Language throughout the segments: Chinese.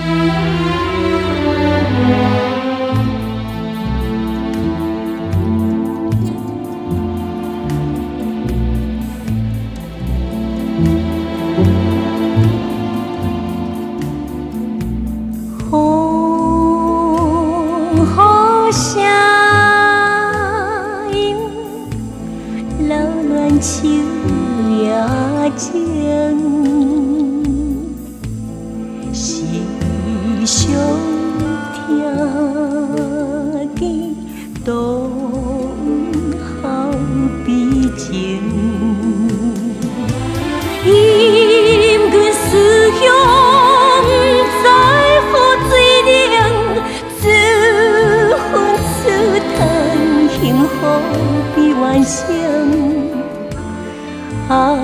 秋夜静，时常听见东校悲情，因阮思乡不知何水冷，只恨此叹幸福比怨声。啊，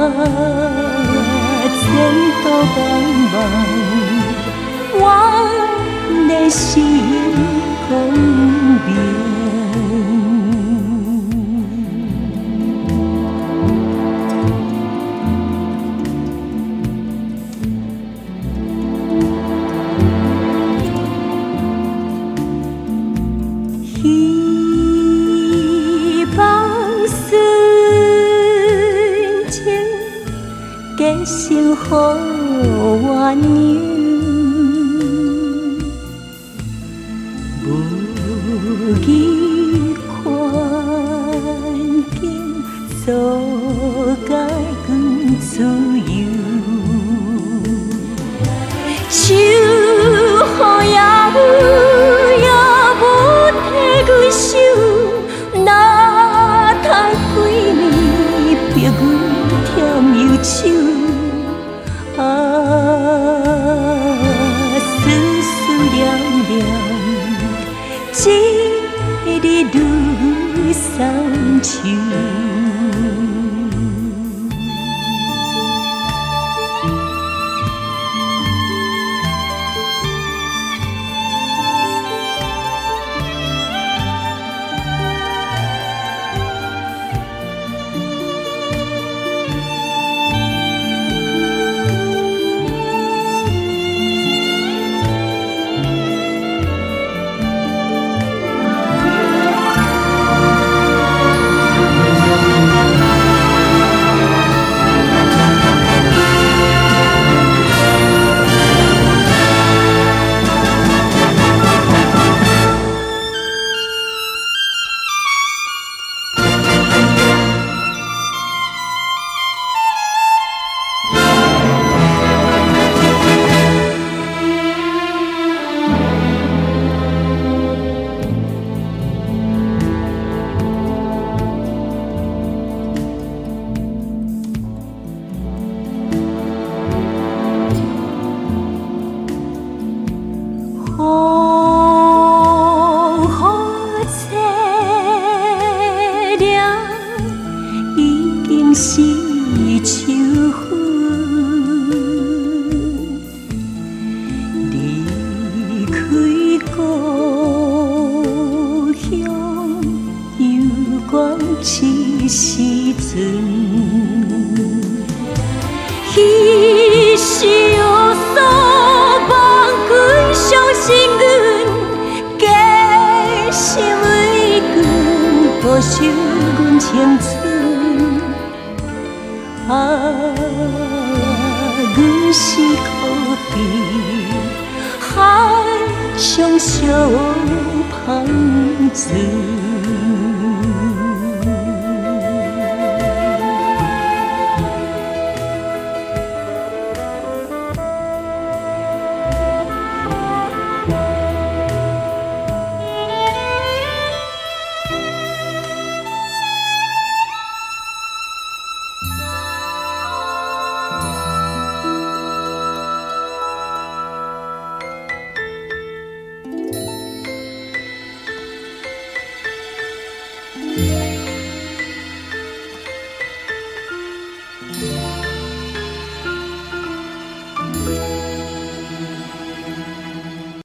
前途茫茫，我的心光明。希望结成好鸳鸯，无意环境阻解阮自由，手雨也无替阮想，哪通几年逼阮添忧愁。啊，思思念念，一日愈伤愁。是秋分，离开故乡，犹原痴时阵。彼时乌索望归伤心阮，假心为君保守阮青春。啊，阮是可悲，海上小芳船。